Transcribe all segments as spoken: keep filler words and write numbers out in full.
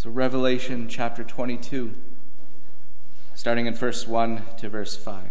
So Revelation chapter twenty-two, starting in verse one to verse five.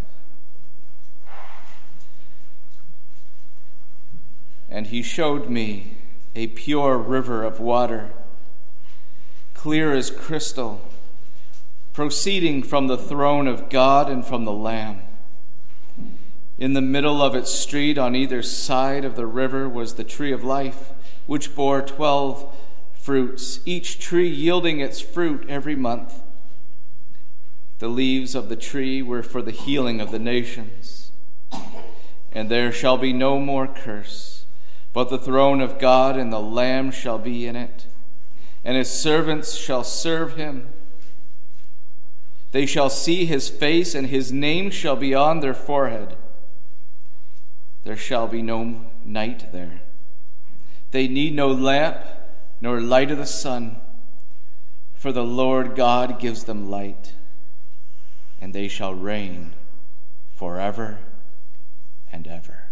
And he showed me a pure river of water, clear as crystal, proceeding from the throne of God and from the Lamb. In the middle of its street, on either side of the river, was the tree of life, which bore twelve fruits, each tree yielding its fruit every month. The leaves of the tree were for the healing of the nations. And there shall be no more curse, but the throne of God and the Lamb shall be in it, and his servants shall serve him. They shall see his face, and his name shall be on their forehead. There shall be no night there. They need no lamp, nor light of the sun, for the Lord God gives them light, and they shall reign forever and ever.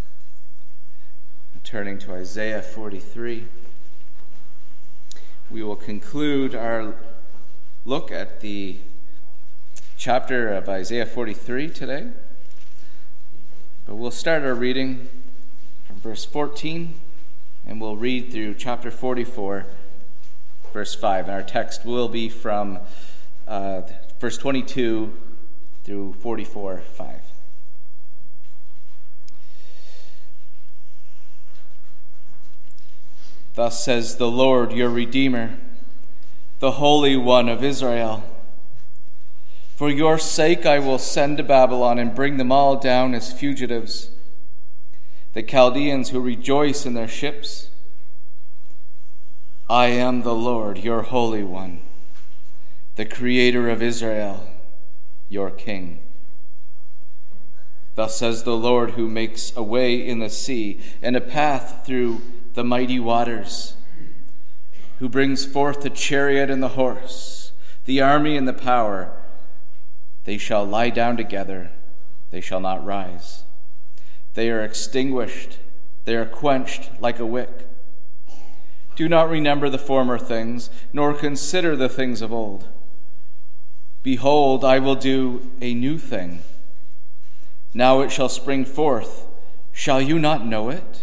Turning to Isaiah forty-three, we will conclude our look at the chapter of Isaiah forty-three today. But we'll start our reading from verse fourteen, and we'll read through chapter forty-four, verse five. And our text will be from uh, verse twenty-two through forty-four, five. Thus says the Lord, your Redeemer, the Holy One of Israel. For your sake I will send to Babylon and bring them all down as fugitives, the Chaldeans who rejoice in their ships. I am the Lord, your Holy One, the Creator of Israel, your King. Thus says the Lord, who makes a way in the sea and a path through the mighty waters, who brings forth the chariot and the horse, the army and the power. They shall lie down together, they shall not rise. They are extinguished, they are quenched like a wick. Do not remember the former things, nor consider the things of old. Behold, I will do a new thing. Now it shall spring forth. Shall you not know it?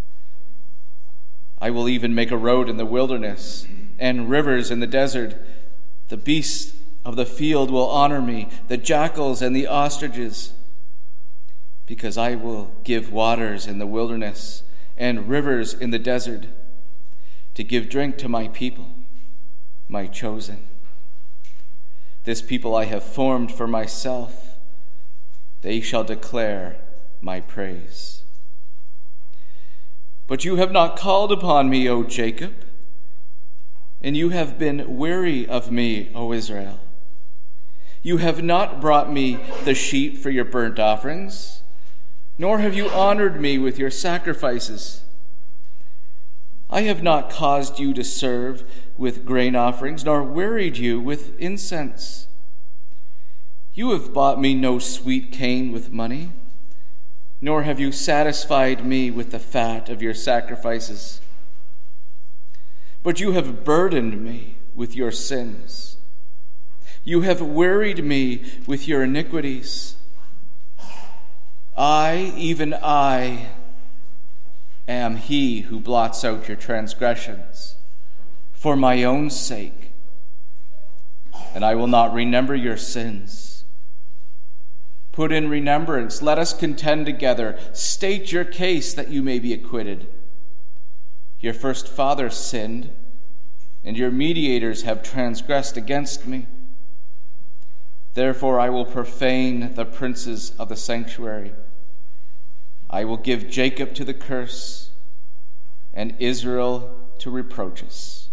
I will even make a road in the wilderness and rivers in the desert. The beasts of the field will honor me, the jackals and the ostriches, because I will give waters in the wilderness and rivers in the desert to give drink to my people, my chosen. This people I have formed for myself. They shall declare my praise. But you have not called upon me, O Jacob, and you have been weary of me, O Israel. You have not brought me the sheep for your burnt offerings, nor have you honored me with your sacrifices. I have not caused you to serve with grain offerings, nor wearied you with incense. You have bought me no sweet cane with money, nor have you satisfied me with the fat of your sacrifices. But you have burdened me with your sins. You have wearied me with your iniquities. I, even I, am he who blots out your transgressions for my own sake, and I will not remember your sins. Put in remembrance, let us contend together. State your case that you may be acquitted. Your first father sinned, and your mediators have transgressed against me. Therefore I will profane the princes of the sanctuary. I will give Jacob to the curse, and Israel to reproaches.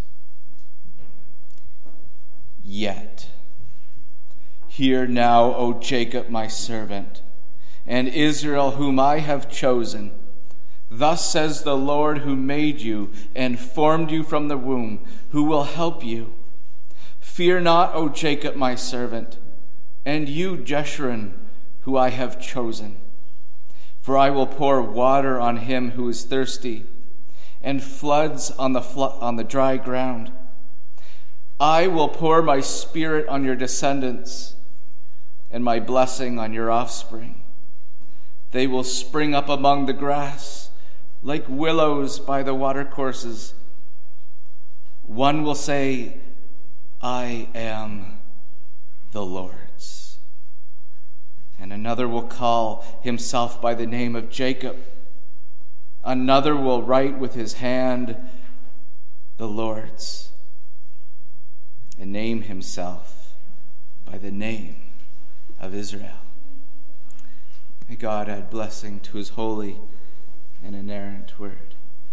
Yet, hear now, O Jacob, my servant, and Israel, whom I have chosen. Thus says the Lord, who made you and formed you from the womb, who will help you. Fear not, O Jacob, my servant, and you, Jeshurun, who I have chosen. For I will pour water on him who is thirsty, and floods on the flo- on the dry ground. I will pour my spirit on your descendants and my blessing on your offspring. They will spring up among the grass like willows by the watercourses. One will say, I am the Lord's. And another will call himself by the name of Jacob. Another will write with his hand, the Lord's, and name himself by the name of Israel. May God add blessing to his holy and inerrant word.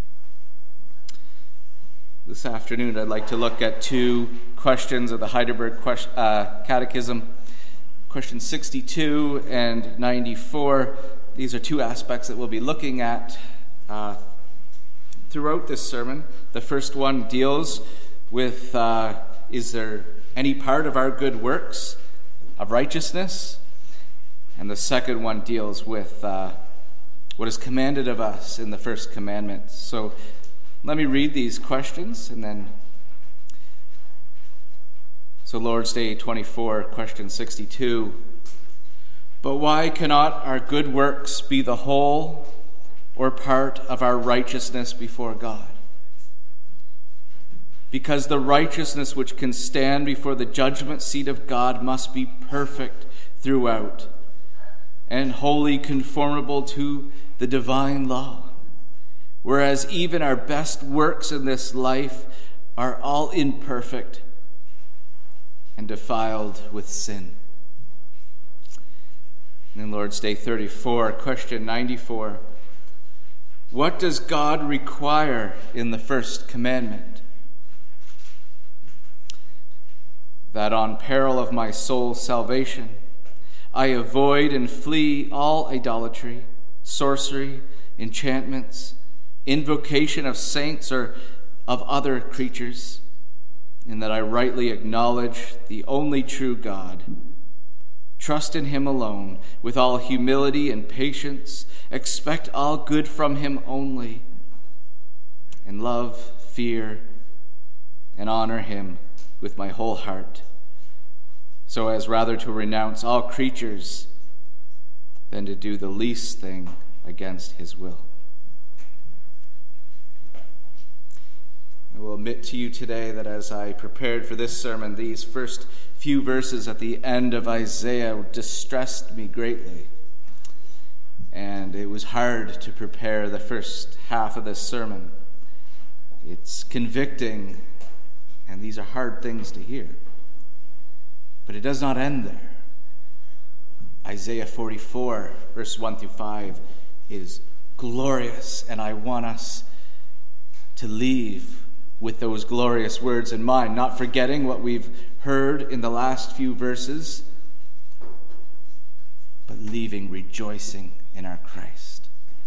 This afternoon, I'd like to look at two questions of the Heidelberg uh, Catechism, questions sixty-two and ninety-four. These are two aspects that we'll be looking at uh, throughout this sermon. The first one deals with, uh, is there any part of our good works of righteousness? And the second one deals with uh, what is commanded of us in the first commandment. So let me read these questions and then. So Lord's Day twenty-four, question sixty-two. But why cannot our good works be the whole or part of our righteousness before God? Because the righteousness which can stand before the judgment seat of God must be perfect throughout and wholly conformable to the divine law, whereas even our best works in this life are all imperfect and defiled with sin. And then Lord's Day thirty-four, question ninety-four. What does God require in the first commandment? That on peril of my soul's salvation, I avoid and flee all idolatry, sorcery, enchantments, invocation of saints or of other creatures, and that I rightly acknowledge the only true God, trust in him alone, with all humility and patience, expect all good from him only, and love, fear, and honor him with my whole heart, so as rather to renounce all creatures than to do the least thing against his will. I will admit to you today that as I prepared for this sermon, these first few verses at the end of Isaiah distressed me greatly. And it was hard to prepare the first half of this sermon. It's convicting, and these are hard things to hear. But it does not end there. Isaiah forty-four, verse one through five, is glorious, and I want us to leave with those glorious words in mind, not forgetting what we've heard in the last few verses, but leaving rejoicing in our Christ.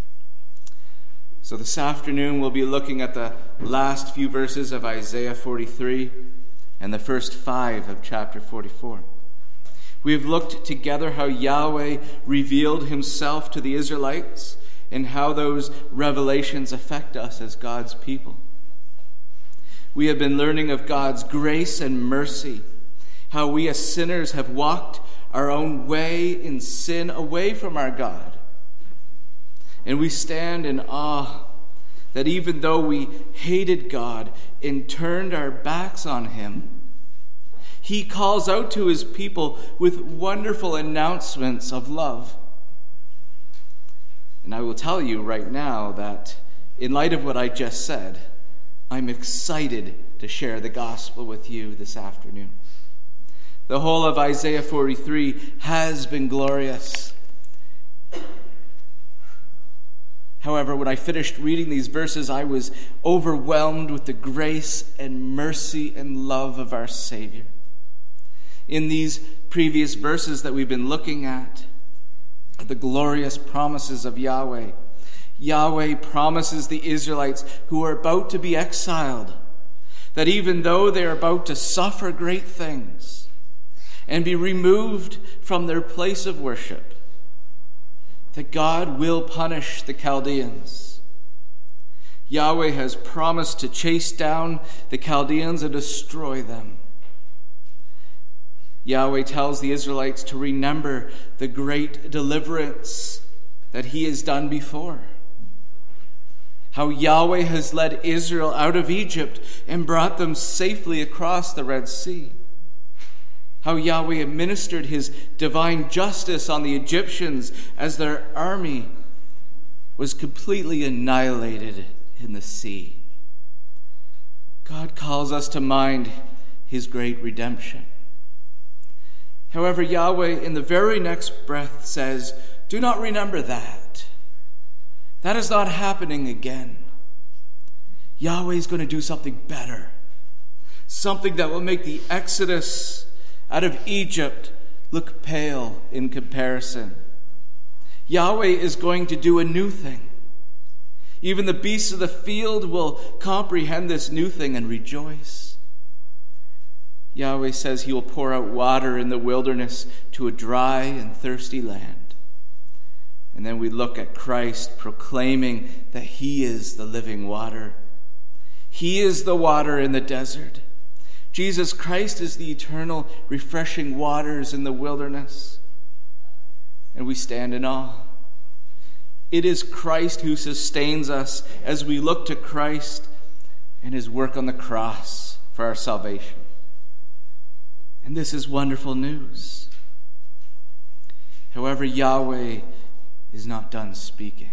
So this afternoon we'll be looking at the last few verses of Isaiah forty-three and the first five of chapter forty-four. We have looked together how Yahweh revealed himself to the Israelites and how those revelations affect us as God's people. We have been learning of God's grace and mercy, how we as sinners have walked our own way in sin away from our God. And we stand in awe that even though we hated God and turned our backs on him, he calls out to his people with wonderful announcements of love. And I will tell you right now that in light of what I just said, I'm excited to share the gospel with you this afternoon. The whole of Isaiah forty-three has been glorious. However, when I finished reading these verses, I was overwhelmed with the grace and mercy and love of our Savior. In these previous verses that we've been looking at, the glorious promises of Yahweh. Yahweh promises the Israelites who are about to be exiled that even though they are about to suffer great things and be removed from their place of worship, that God will punish the Chaldeans. Yahweh has promised to chase down the Chaldeans and destroy them. Yahweh tells the Israelites to remember the great deliverance that he has done before. How Yahweh has led Israel out of Egypt and brought them safely across the Red Sea. How Yahweh administered his divine justice on the Egyptians as their army was completely annihilated in the sea. God calls us to mind his great redemption. However, Yahweh in the very next breath says, do not remember that. That is not happening again. Yahweh is going to do something better. Something that will make the exodus out of Egypt look pale in comparison. Yahweh is going to do a new thing. Even the beasts of the field will comprehend this new thing and rejoice. Yahweh says he will pour out water in the wilderness to a dry and thirsty land. And then we look at Christ proclaiming that he is the living water. He is the water in the desert. Jesus Christ is the eternal, refreshing waters in the wilderness. And we stand in awe. It is Christ who sustains us as we look to Christ and his work on the cross for our salvation. And this is wonderful news. However, Yahweh is not done speaking.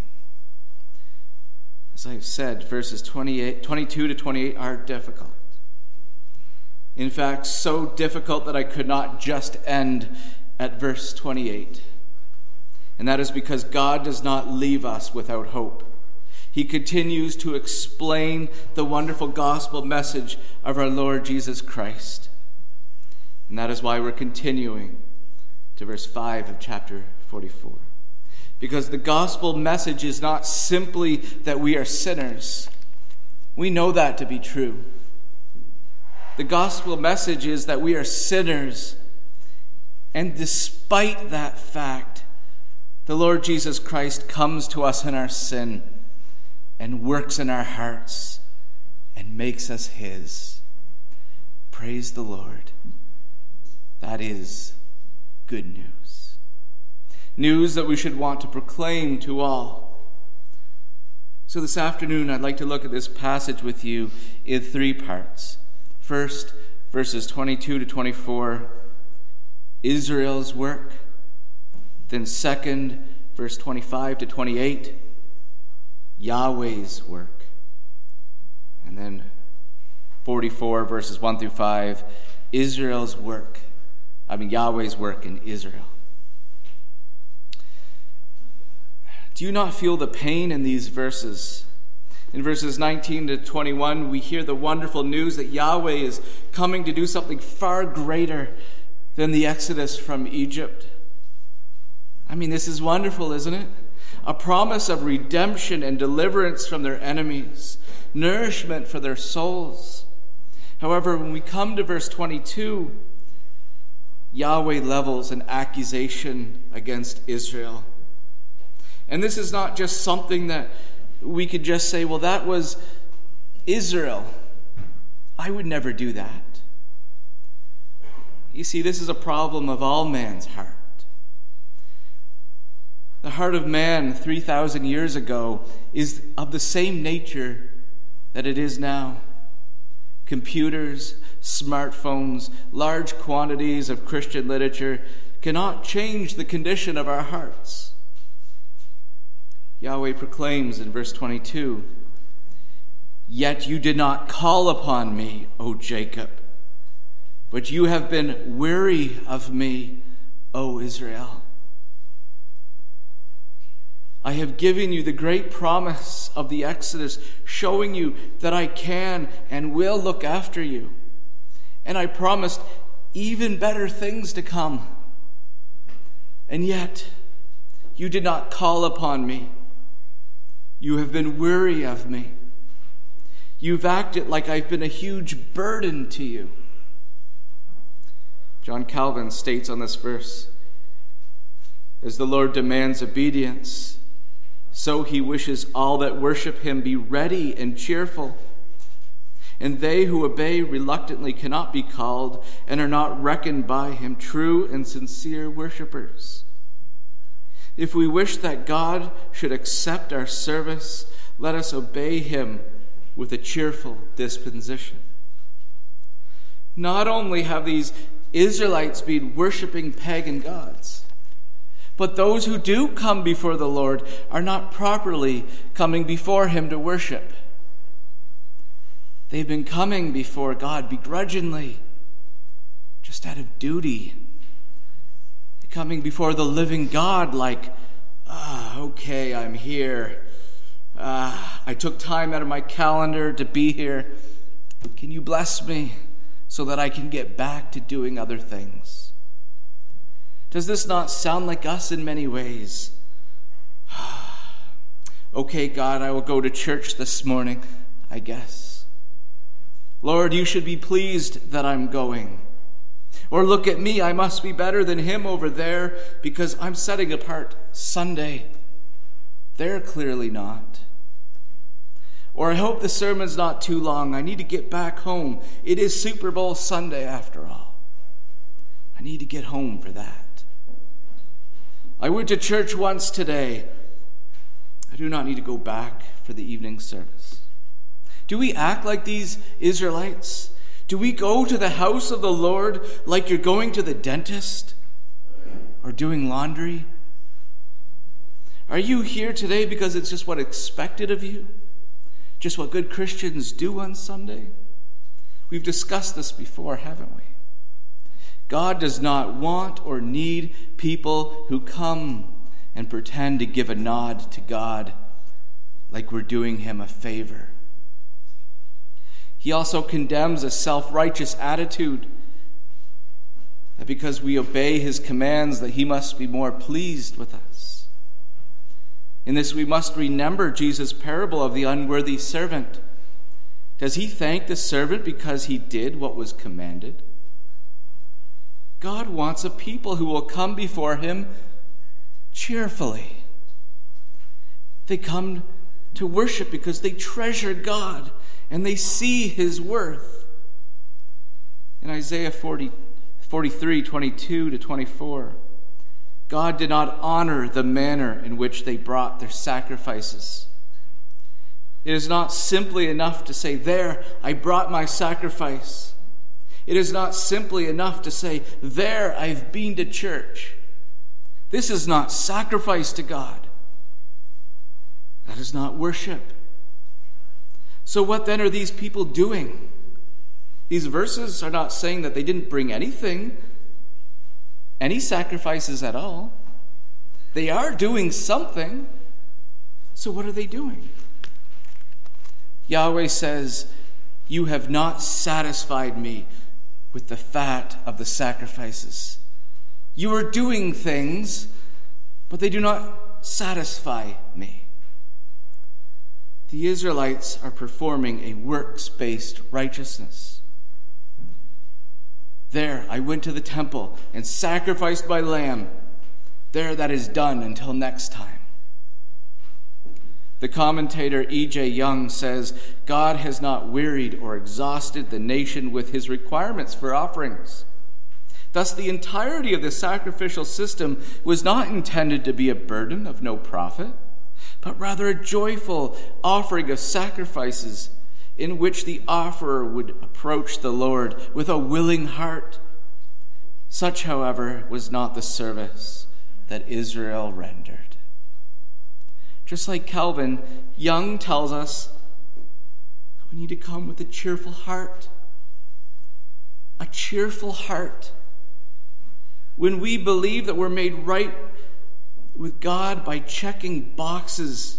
As I've said, verses twenty-eight, twenty-two to twenty-eight are difficult. In fact, so difficult that I could not just end at verse twenty-eight. And that is because God does not leave us without hope. He continues to explain the wonderful gospel message of our Lord Jesus Christ. And that is why we're continuing to verse five of chapter forty-four. Because the gospel message is not simply that we are sinners. We know that to be true. The gospel message is that we are sinners. And despite that fact, the Lord Jesus Christ comes to us in our sin and works in our hearts and makes us his. Praise the Lord. That is good news. News that we should want to proclaim to all. So this afternoon, I'd like to look at this passage with you in three parts. First, verses twenty-two to twenty-four, Israel's work. Then second, verse twenty-five to twenty-eight, Yahweh's work. And then forty-four, verses one through five, Israel's work. I mean, Yahweh's work in Israel. Do you not feel the pain in these verses? In verses nineteen to twenty-one, we hear the wonderful news that Yahweh is coming to do something far greater than the exodus from Egypt. I mean, this is wonderful, isn't it? A promise of redemption and deliverance from their enemies, nourishment for their souls. However, when we come to verse twenty-two, Yahweh levels an accusation against Israel. And this is not just something that we could just say, well, that was Israel. I would never do that. You see, this is a problem of all man's heart. The heart of man three thousand years ago is of the same nature that it is now. Computers, smartphones, large quantities of Christian literature cannot change the condition of our hearts. Yahweh proclaims in verse twenty-two, "Yet you did not call upon me, O Jacob, but you have been weary of me, O Israel. I have given you the great promise of the Exodus, showing you that I can and will look after you. And I promised even better things to come. And yet, you did not call upon me. You have been weary of me. You've acted like I've been a huge burden to you." John Calvin states on this verse, "As the Lord demands obedience, so he wishes all that worship him be ready and cheerful. and they who obey reluctantly cannot be called and are not reckoned by him true and sincere worshipers. If we wish that God should accept our service, let us obey him with a cheerful disposition. Not only have these Israelites been worshiping pagan gods, but those who do come before the Lord are not properly coming before him to worship. They've been coming before God begrudgingly, just out of duty. They're coming before the living God like, ah, okay, I'm here. Ah, I took time out of my calendar to be here. Can you bless me so that I can get back to doing other things? Does this not sound like us in many ways? Okay, God, I will go to church this morning, I guess. Lord, you should be pleased that I'm going. Or look at me, I must be better than him over there because I'm setting apart Sunday. They're clearly not. Or I hope the sermon's not too long. I need to get back home. It is Super Bowl Sunday after all. I need to get home for that. I went to church once today. I do not need to go back for the evening service. Do we act like these Israelites? Do we go to the house of the Lord like you're going to the dentist or doing laundry? Are you here today because it's just what expected of you? Just what good Christians do on Sunday? We've discussed this before, haven't we? God does not want or need people who come and pretend to give a nod to God like we're doing him a favor. He also condemns a self-righteous attitude that because we obey his commands that he must be more pleased with us. In this we must remember Jesus' parable of the unworthy servant. Does he thank the servant because he did what was commanded? God wants a people who will come before him cheerfully. They come to worship because they treasure God and they see his worth. In Isaiah forty, forty-three, twenty-two to twenty-four, God did not honor the manner in which they brought their sacrifices. It is not simply enough to say, there, I brought my sacrifice. It is not simply enough to say, there, I've been to church. This is not sacrifice to God. That is not worship. So what then are these people doing? These verses are not saying that they didn't bring anything, any sacrifices at all. They are doing something. So what are they doing? Yahweh says, you have not satisfied me with the fat of the sacrifices. You are doing things, but they do not satisfy me. The Israelites are performing a works-based righteousness. There, I went to the temple and sacrificed my lamb. There, that is done until next time. The commentator E J Young says, God has not wearied or exhausted the nation with his requirements for offerings. Thus, the entirety of the sacrificial system was not intended to be a burden of no profit, but rather a joyful offering of sacrifices in which the offerer would approach the Lord with a willing heart. Such, however, was not the service that Israel rendered. Just like Calvin, Young tells us that we need to come with a cheerful heart. A cheerful heart. When we believe that we're made right with God by checking boxes,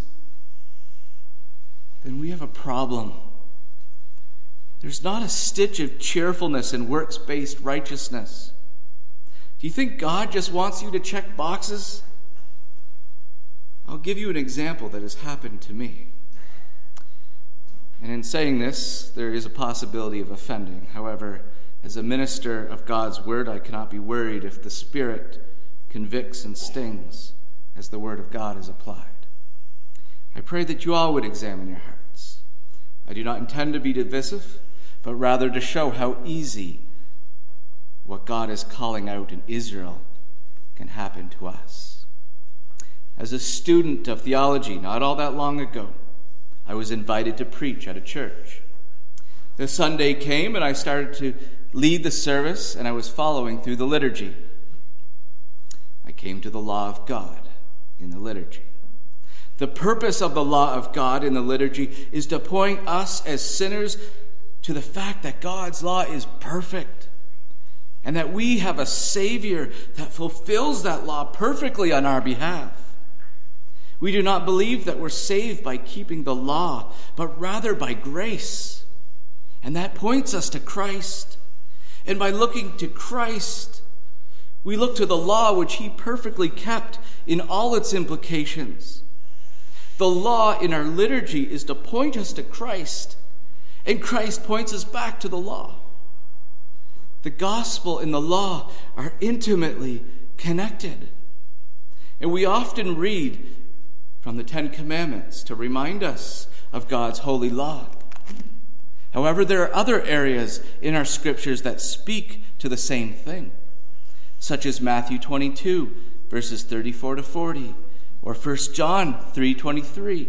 then we have a problem. There's not a stitch of cheerfulness in works-based righteousness. Do you think God just wants you to check boxes? I'll give you an example that has happened to me. And in saying this, there is a possibility of offending. However, as a minister of God's word, I cannot be worried if the Spirit convicts and stings as the word of God is applied. I pray that you all would examine your hearts. I do not intend to be divisive, but rather to show how easy what God is calling out in Israel can happen to us. As a student of theology not all that long ago, I was invited to preach at a church. The Sunday came and I started to lead the service, and I was following through the liturgy. I came to the law of God in the liturgy. The purpose of the law of God in the liturgy is to point us as sinners to the fact that God's law is perfect and that we have a Savior that fulfills that law perfectly on our behalf. We do not believe that we're saved by keeping the law, but rather by grace. And that points us to Christ. And by looking to Christ, we look to the law which he perfectly kept in all its implications. The law in our liturgy is to point us to Christ, and Christ points us back to the law. The gospel and the law are intimately connected. And we often read from the Ten Commandments to remind us of God's holy law. However, there are other areas in our scriptures that speak to the same thing, such as Matthew twenty-two, verses thirty-four to forty, or First John three twenty-three.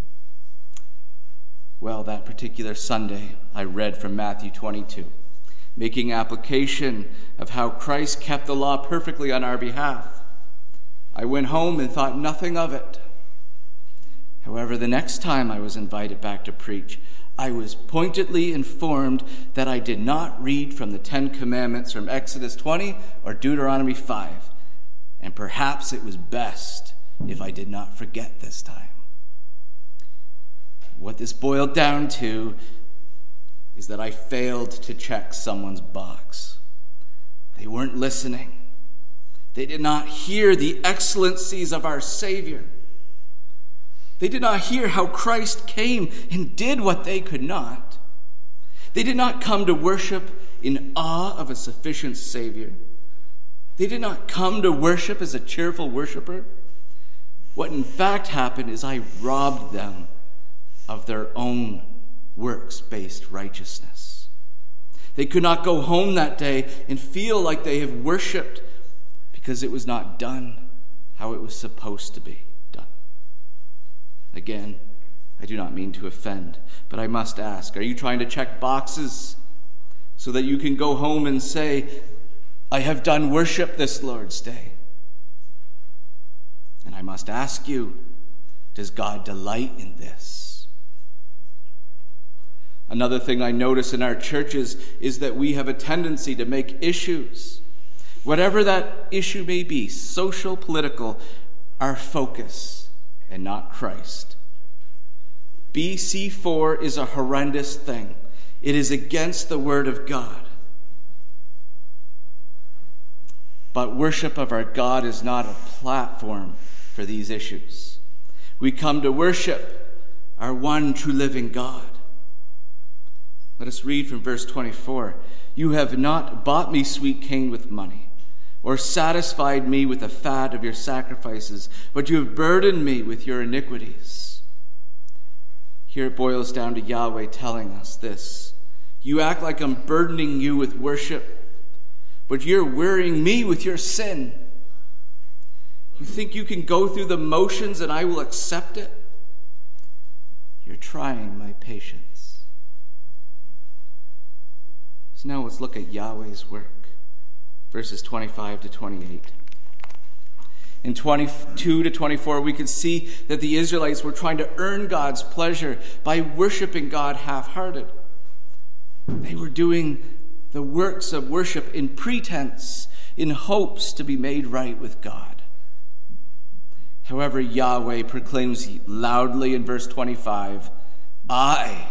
Well, that particular Sunday, I read from Matthew twenty-two, making application of how Christ kept the law perfectly on our behalf. I went home and thought nothing of it. However, the next time I was invited back to preach, I was pointedly informed that I did not read from the Ten Commandments from Exodus twenty or Deuteronomy five, and perhaps it was best if I did not forget this time. What this boiled down to is that I failed to check someone's box. They weren't listening. They did not hear the excellencies of our Savior. They did not hear how Christ came and did what they could not. They did not come to worship in awe of a sufficient Savior. They did not come to worship as a cheerful worshiper. What in fact happened is I robbed them of their own works-based righteousness. They could not go home that day and feel like they have worshiped because it was not done how it was supposed to be. Again, I do not mean to offend, but I must ask, are you trying to check boxes so that you can go home and say, I have done worship this Lord's Day? And I must ask you, does God delight in this? Another thing I notice in our churches is that we have a tendency to make issues, whatever that issue may be, social, political, our focus and not Christ. B C four is a horrendous thing. It is against the Word of God. But worship of our God is not a platform for these issues. We come to worship our one true living God. Let us read from verse twenty-four. You have not bought me sweet cane with money, or satisfied me with the fat of your sacrifices, but you have burdened me with your iniquities. Here it boils down to Yahweh telling us this. You act like I'm burdening you with worship, but you're wearying me with your sin. You think you can go through the motions and I will accept it? You're trying my patience. So now let's look at Yahweh's work. Verses twenty-five to twenty-eight. In twenty-two to twenty-four, we can see that the Israelites were trying to earn God's pleasure by worshiping God half-hearted. They were doing the works of worship in pretense, in hopes to be made right with God. However, Yahweh proclaims loudly in verse twenty-five, I,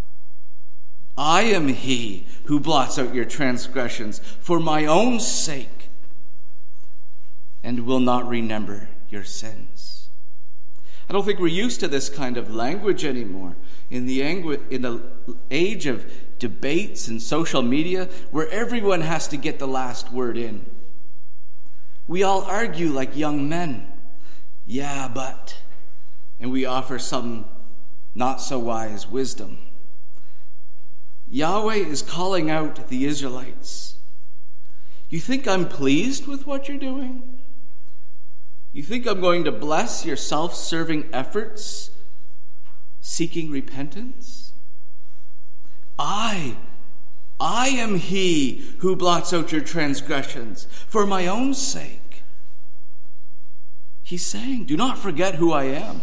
I am he who blots out your transgressions for my own sake and will not remember your sins. I don't think we're used to this kind of language anymore. In the, angu- in the age of debates and social media, where everyone has to get the last word in, we all argue like young men. Yeah, but, and we offer some not so wise wisdom. Yahweh is calling out the Israelites. You think I'm pleased with what you're doing? You think I'm going to bless your self-serving efforts, seeking repentance? I, I am he who blots out your transgressions for my own sake. He's saying, do not forget who I am.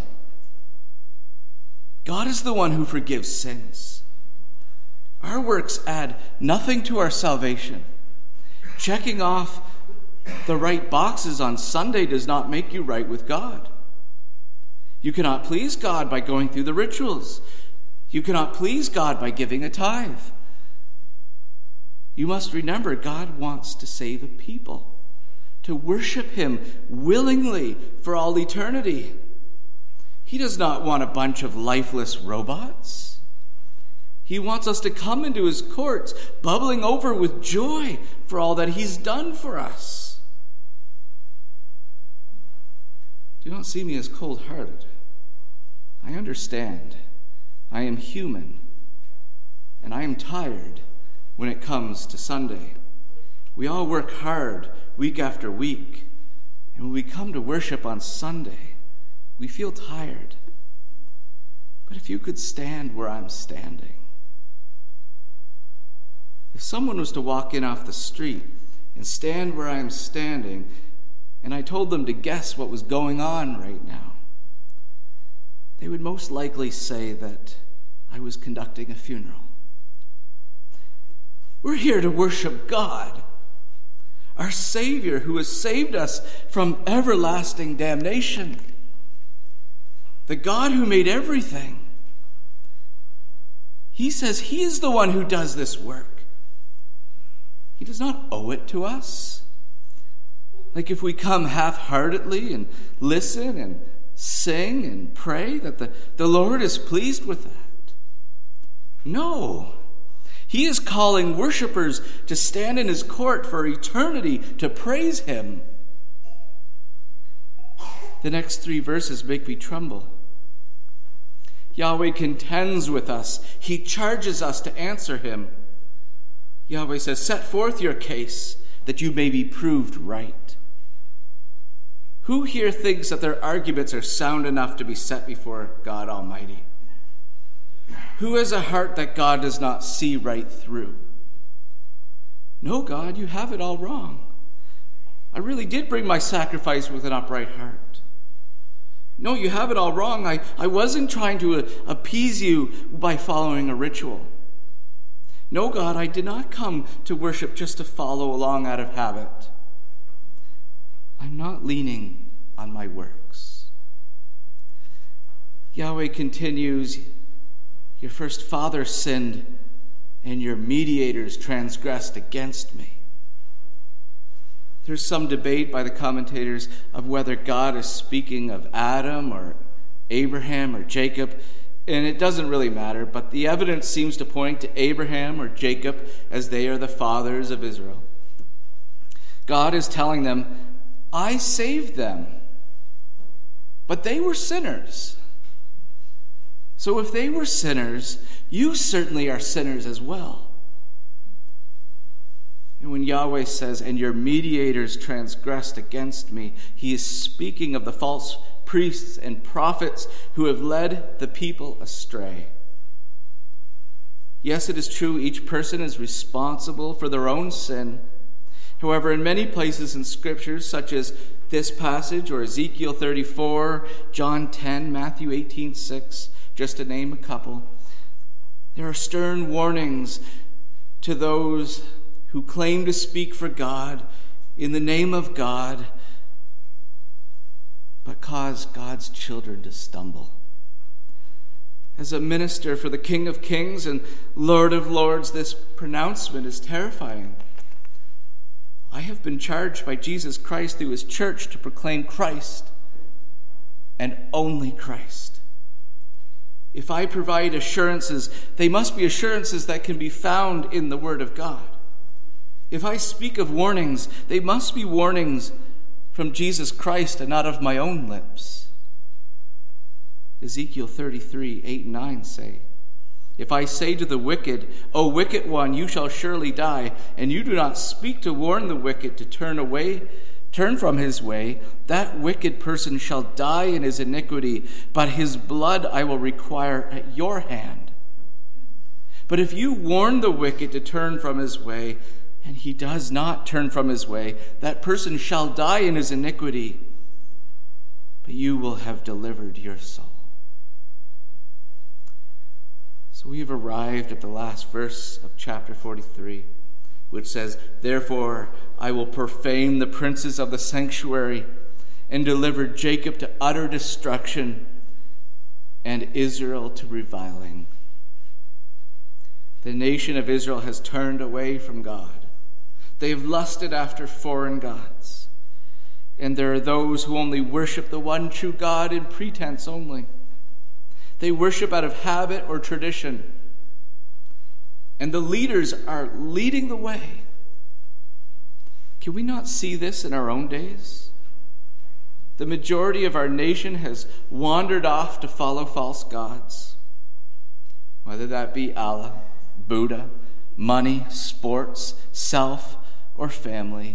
God is the one who forgives sins. Our works add nothing to our salvation. Checking off the right boxes on Sunday does not make you right with God. You cannot please God by going through the rituals. You cannot please God by giving a tithe. You must remember God wants to save a people, to worship him willingly for all eternity. He does not want a bunch of lifeless robots. He wants us to come into his courts, bubbling over with joy for all that he's done for us. Do not see me as cold-hearted. I understand. I am human, and I am tired when it comes to Sunday. We all work hard week after week, and when we come to worship on Sunday, we feel tired. But if you could stand where I'm standing, if someone was to walk in off the street and stand where I'm standing, and I told them to guess what was going on right now, they would most likely say that I was conducting a funeral. We're here to worship God, our Savior, who has saved us from everlasting damnation. The God who made everything. He says he is the one who does this work. He does not owe it to us. Like if we come half-heartedly and listen and sing and pray, that the, the Lord is pleased with that. No. He is calling worshipers to stand in his court for eternity to praise him. The next three verses make me tremble. Yahweh contends with us. He charges us to answer him. Yahweh says, set forth your case that you may be proved right. Who here thinks that their arguments are sound enough to be set before God Almighty? Who has a heart that God does not see right through? No, God, you have it all wrong. I really did bring my sacrifice with an upright heart. No, you have it all wrong. I, I wasn't trying to appease you by following a ritual. No, God, I did not come to worship just to follow along out of habit. I'm not leaning on my works. Yahweh continues, your first father sinned, and your mediators transgressed against me. There's some debate by the commentators of whether God is speaking of Adam or Abraham or Jacob, and it doesn't really matter, but the evidence seems to point to Abraham or Jacob as they are the fathers of Israel. God is telling them, I saved them, but they were sinners. So if they were sinners, you certainly are sinners as well. And when Yahweh says, and your mediators transgressed against me, he is speaking of the false priests and prophets who have led the people astray. Yes, it is true, each person is responsible for their own sin. However, in many places in Scriptures, such as this passage or Ezekiel thirty-four, John ten, Matthew eighteen six, just to name a couple, there are stern warnings to those who claim to speak for God in the name of God, but cause God's children to stumble. As a minister for the King of Kings and Lord of Lords, this pronouncement is terrifying. I have been charged by Jesus Christ through his church to proclaim Christ and only Christ. If I provide assurances, they must be assurances that can be found in the Word of God. If I speak of warnings, they must be warnings from Jesus Christ and not of my own lips. Ezekiel thirty-three, eight and nine say, If I say to the wicked, O wicked one, you shall surely die, and you do not speak to warn the wicked to turn away, turn from his way, that wicked person shall die in his iniquity, but his blood I will require at your hand. But if you warn the wicked to turn from his way, and he does not turn from his way, that person shall die in his iniquity, but you will have delivered your soul. So we have arrived at the last verse of chapter forty-three, which says, Therefore I will profane the princes of the sanctuary and deliver Jacob to utter destruction and Israel to reviling. The nation of Israel has turned away from God. They have lusted after foreign gods. And there are those who only worship the one true God in pretense only. They worship out of habit or tradition. And the leaders are leading the way. Can we not see this in our own days? The majority of our nation has wandered off to follow false gods, whether that be Allah, Buddha, money, sports, self, or family.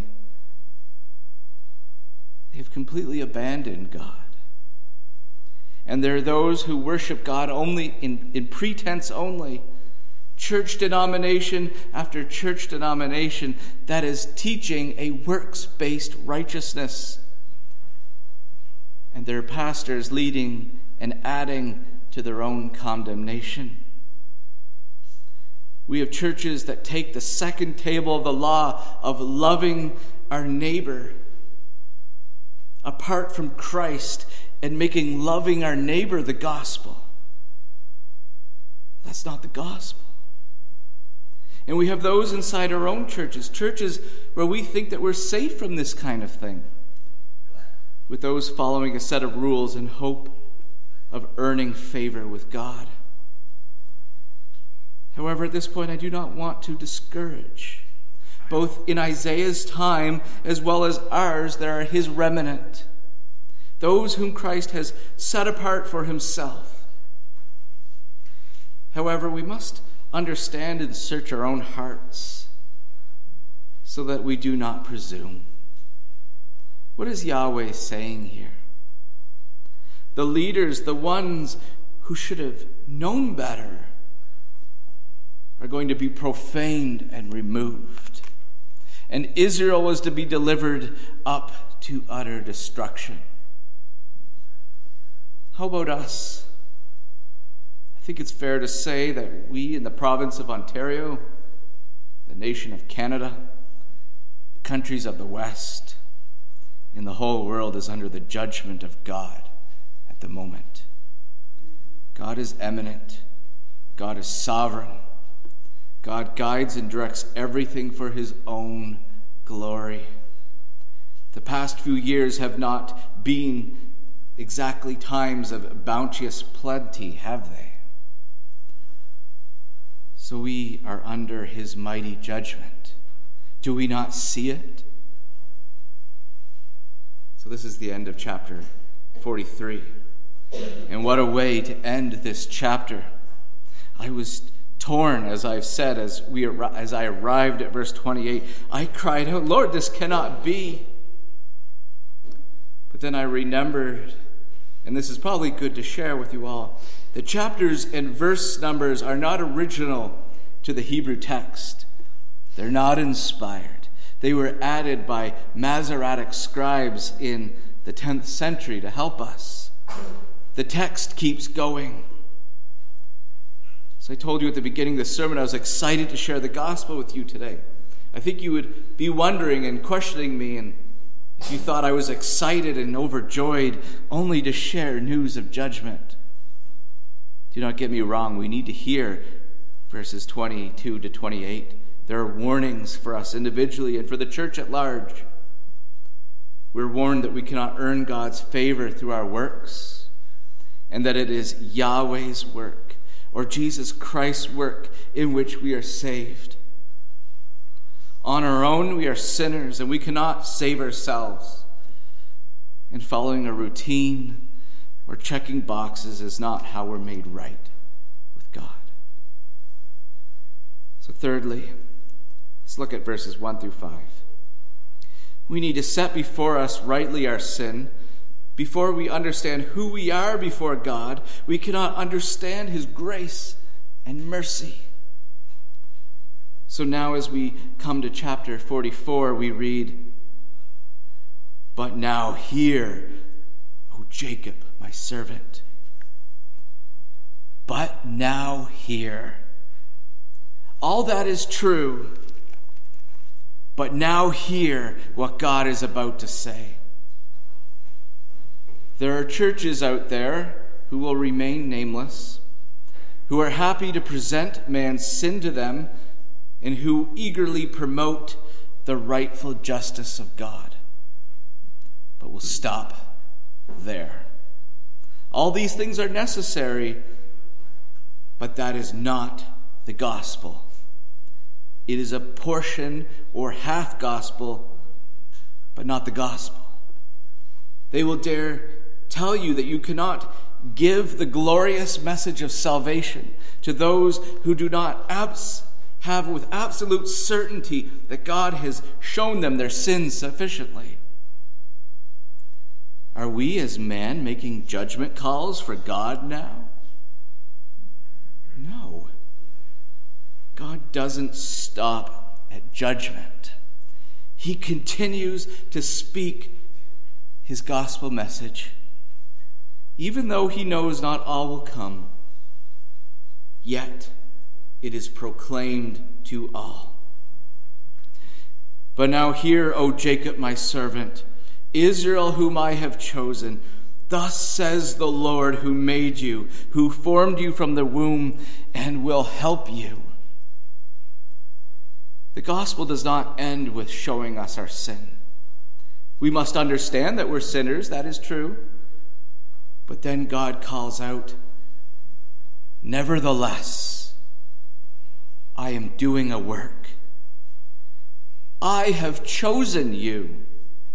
They've completely abandoned God. And there are those who worship God only in, in pretense only. Church denomination after church denomination that is teaching a works-based righteousness. And their pastors leading and adding to their own condemnation. We have churches that take the second table of the law of loving our neighbor apart from Christ and making loving our neighbor the gospel. That's not the gospel. And we have those inside our own churches, churches where we think that we're safe from this kind of thing, with those following a set of rules in hope of earning favor with God. However, at this point, I do not want to discourage. Both in Isaiah's time as well as ours, there are his remnant, those whom Christ has set apart for himself. However, we must understand and search our own hearts so that we do not presume. What is Yahweh saying here? The leaders, the ones who should have known better, are going to be profaned and removed. And Israel was to be delivered up to utter destruction. How about us? I think it's fair to say that we in the province of Ontario, the nation of Canada, countries of the West, in the whole world is under the judgment of God at the moment. God is eminent. God is sovereign. God guides and directs everything for his own glory. The past few years have not been exactly times of bounteous plenty, have they? So we are under his mighty judgment. Do we not see it? So this is the end of chapter forty-three. And what a way to end this chapter. I was torn, as I've said, as we as I arrived at verse twenty-eight. I cried out, Lord, this cannot be. But then I remembered, and this is probably good to share with you all, the chapters and verse numbers are not original to the Hebrew text. They're not inspired. They were added by Masoretic scribes in the tenth century to help us. The text keeps going. So I told you at the beginning of the sermon I was excited to share the gospel with you today. I think you would be wondering and questioning me, and if you thought I was excited and overjoyed only to share news of judgment. Do not get me wrong, we need to hear verses twenty-two to twenty-eight. There are warnings for us individually and for the church at large. We're warned that we cannot earn God's favor through our works, and that it is Yahweh's work, or Jesus Christ's work, in which we are saved. On our own, we are sinners, and we cannot save ourselves. And following a routine or checking boxes is not how we're made right with God. So thirdly, let's look at verses one through five. We need to set before us rightly our sin. Before we understand who we are before God, we cannot understand his grace and mercy. So now as we come to chapter forty-four, we read, "But now hear, O Jacob, my servant. But now hear." All that is true, but now hear what God is about to say. There are churches out there who will remain nameless, who are happy to present man's sin to them, and who eagerly promote the rightful justice of God. But we'll stop there. All these things are necessary, but that is not the gospel. It is a portion or half gospel, but not the gospel. They will dare tell you that you cannot give the glorious message of salvation to those who do not abs- have with absolute certainty that God has shown them their sins sufficiently. Are we as man making judgment calls for God now? No. God doesn't stop at judgment. He continues to speak his gospel message, even though he knows not all will come. Yet it is proclaimed to all. "But now hear, O Jacob, my servant, Israel, whom I have chosen. Thus says the Lord, who made you, who formed you from the womb, and will help you." The gospel does not end with showing us our sin. We must understand that we're sinners, that is true. But then God calls out, "Nevertheless, I am doing a work. I have chosen you.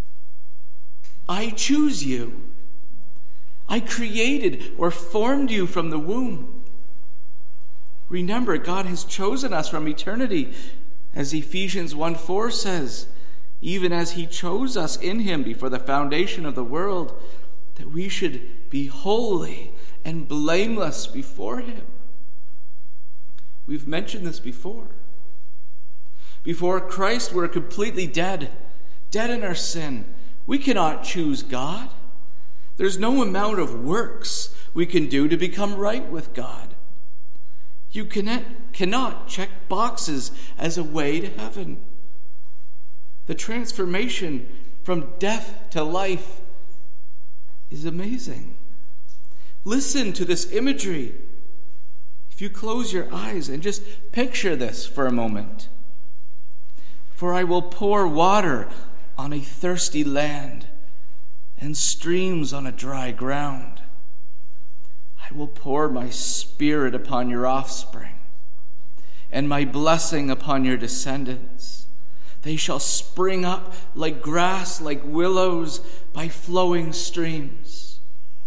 I choose you. I created or formed you from the womb." Remember, God has chosen us from eternity, as Ephesians one four says, even as he chose us in him before the foundation of the world, that we should be holy and blameless before him. We've mentioned this before. Before Christ, we're completely dead, dead in our sin. We cannot choose God. There's no amount of works we can do to become right with God. You cannot, cannot check boxes as a way to heaven. The transformation from death to life is amazing. Listen to this imagery. If you close your eyes and just picture this for a moment. "For I will pour water on a thirsty land and streams on a dry ground. I will pour my spirit upon your offspring and my blessing upon your descendants. They shall spring up like grass, like willows by flowing streams."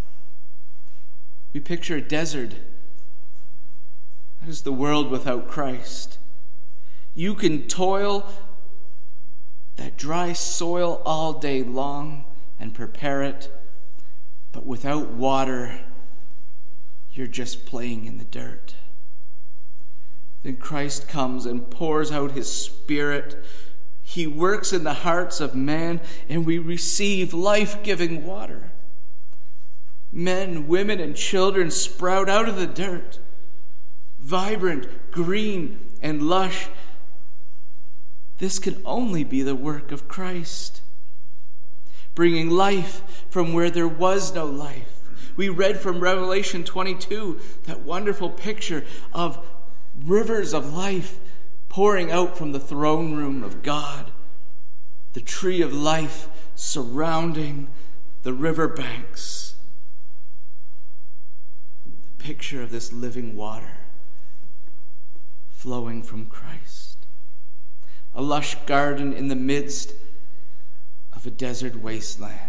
We picture a desert. That is the world without Christ. You can toil that dry soil all day long and prepare it, but without water, you're just playing in the dirt. Then Christ comes and pours out his Spirit. He works in the hearts of man, and we receive life-giving water. Men, women, and children sprout out of the dirt, vibrant, green, and lush. This can only be the work of Christ, bringing life from where there was no life. We read from Revelation twenty-two, that wonderful picture of rivers of life pouring out from the throne room of God, the tree of life surrounding the river banks. The picture of this living water flowing from Christ. A lush garden in the midst of a desert wasteland.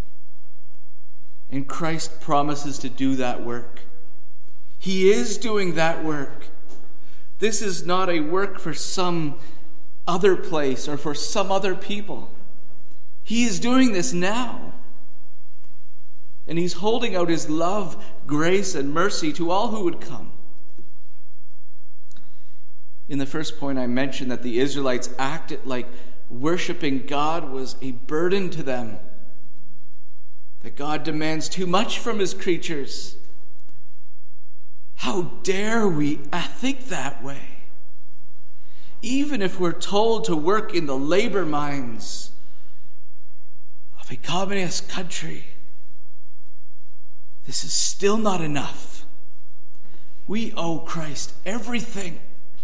And Christ promises to do that work. He is doing that work. This is not a work for some other place or for some other people. He is doing this now. And he's holding out his love, grace, and mercy to all who would come. In the first point, I mentioned that the Israelites acted like worshiping God was a burden to them. That God demands too much from his creatures. How dare we think that way? Even if we're told to work in the labor mines of a communist country, this is still not enough. We owe Christ everything.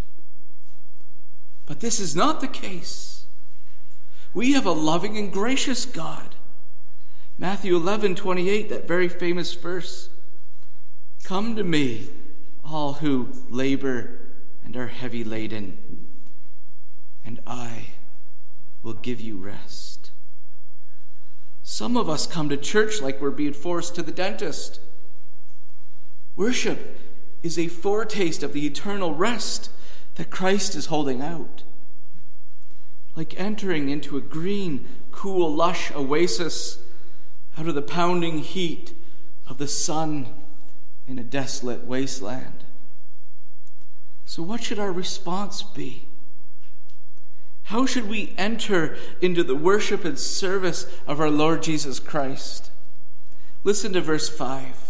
But this is not the case. We have a loving and gracious God. Matthew eleven twenty-eight, that very famous verse. Come to me, all who labor and are heavy laden, and I will give you rest. Some of us come to church like we're being forced to the dentist. Worship is a foretaste of the eternal rest that Christ is holding out. Like entering into a green, cool, lush oasis out of the pounding heat of the sun in a desolate wasteland. So what should our response be? How should we enter into the worship and service of our Lord Jesus Christ? Listen to verse five.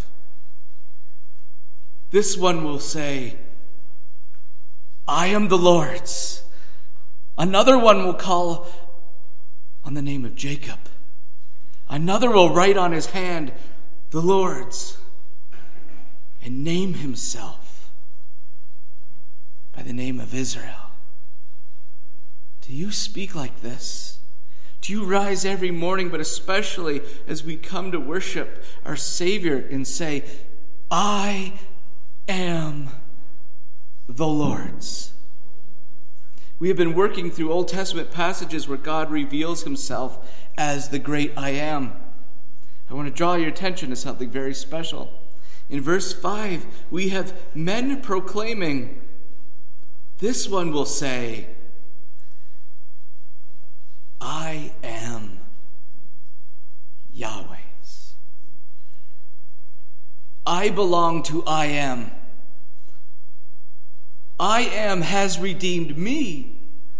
This one will say, I am the Lord's. Another one will call on the name of Jacob. Another will write on his hand, the Lord's, and name himself by the name of Israel. Do you speak like this? Do you rise every morning, but especially as we come to worship our Savior and say, I am the Lord's? We have been working through Old Testament passages where God reveals himself as the great I am. I want to draw your attention to something very special. In verse five, we have men proclaiming, this one will say, I am Yahweh's. I belong to I am. I am has redeemed me.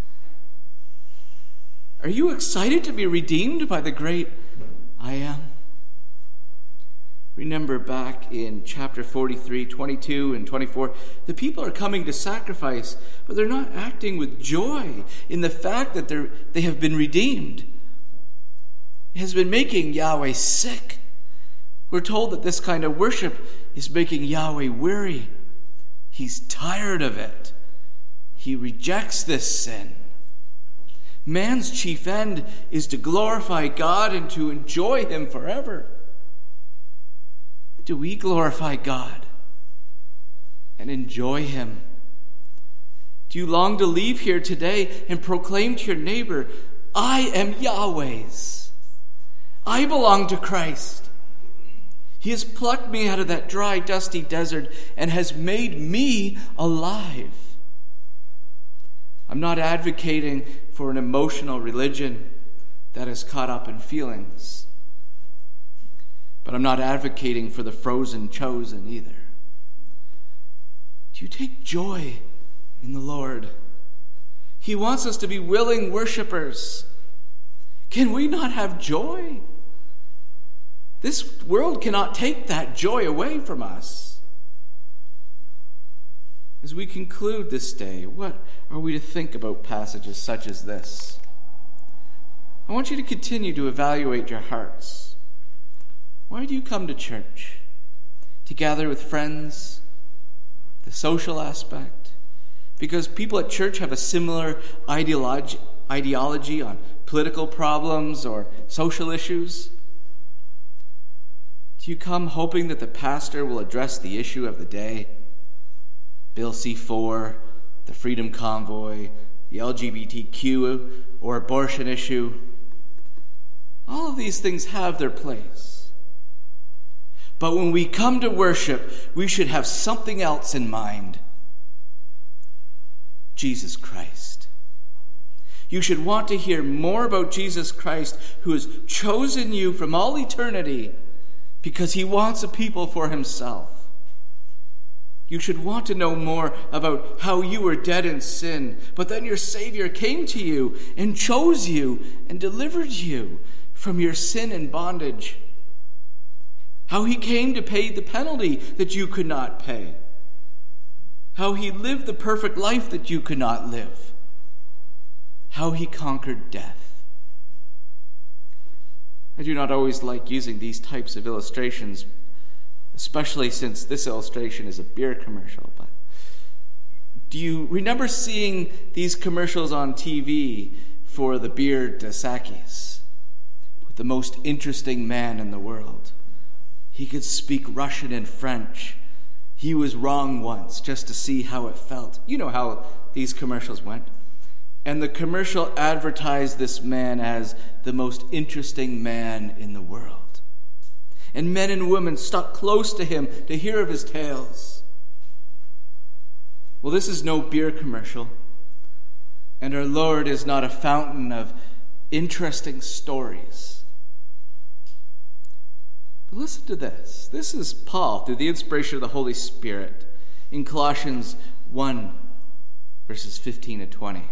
Are you excited to be redeemed by the great I am? Remember back in chapter forty-three, twenty-two and twenty-four, the people are coming to sacrifice, but they're not acting with joy in the fact that they're, they have been redeemed. It has been making Yahweh sick. We're told that this kind of worship is making Yahweh weary. He's tired of it. He rejects this sin. Man's chief end is to glorify God and to enjoy him forever. Do we glorify God and enjoy him? Do you long to leave here today and proclaim to your neighbor, I am Yahweh's. I belong to Christ. He has plucked me out of that dry, dusty desert and has made me alive. I'm not advocating for an emotional religion that is caught up in feelings. But I'm not advocating for the frozen chosen either. Do you take joy in the Lord? He wants us to be willing worshipers. Can we not have joy? This world cannot take that joy away from us. As we conclude this day, what are we to think about passages such as this? I want you to continue to evaluate your hearts. Why do you come to church? To gather with friends? The social aspect? Because people at church have a similar ideology, ideology on political problems or social issues? Do you come hoping that the pastor will address the issue of the day? Bill C four, the Freedom Convoy, the L G B T Q or abortion issue? All of these things have their place. But when we come to worship, we should have something else in mind. Jesus Christ. You should want to hear more about Jesus Christ, who has chosen you from all eternity because he wants a people for himself. You should want to know more about how you were dead in sin, but then your Savior came to you and chose you and delivered you from your sin and bondage. How he came to pay the penalty that you could not pay. How he lived the perfect life that you could not live. How he conquered death. I do not always like using these types of illustrations, especially since this illustration is a beer commercial. But do you remember seeing these commercials on T V for the beer Dos Equis, with the most interesting man in the world? He could speak Russian and French. He was wrong once just to see how it felt. You know how these commercials went. And the commercial advertised this man as the most interesting man in the world. And men and women stuck close to him to hear of his tales. Well, this is no beer commercial. And our Lord is not a fountain of interesting stories. But listen to this. This is Paul, through the inspiration of the Holy Spirit, in Colossians one, verses fifteen to twenty.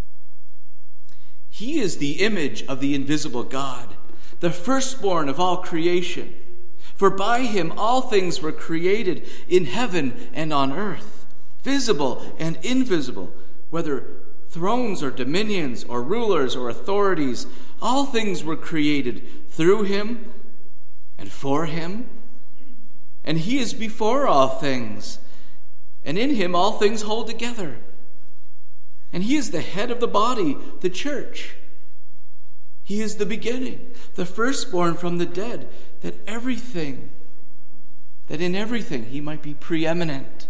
He is the image of the invisible God, the firstborn of all creation. For by him all things were created in heaven and on earth, visible and invisible, whether thrones or dominions or rulers or authorities. All things were created through him and for him. And he is before all things, and in him all things hold together. And he is the head of the body, the church. He is the beginning, the firstborn from the dead, that everything, that in everything he might be preeminent.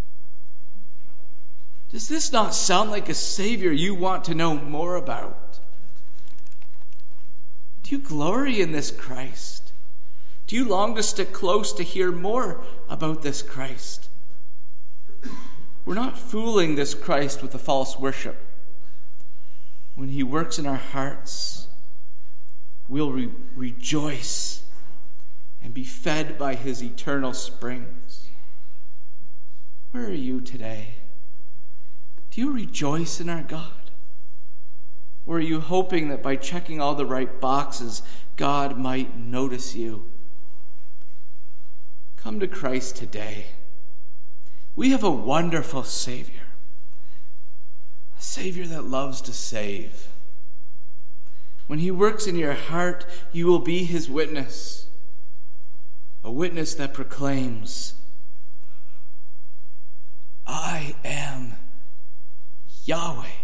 Does this not sound like a Savior you want to know more about? Do you glory in this Christ? Do you long to stick close to hear more about this Christ? We're not fooling this Christ with a false worship. When he works in our hearts, we'll re- rejoice and be fed by his eternal springs. Where are you today? Do you rejoice in our God? Or are you hoping that by checking all the right boxes, God might notice you? Come to Christ today. We have a wonderful Savior, a Savior that loves to save. When he works in your heart, you will be his witness, a witness that proclaims, I am Yahweh.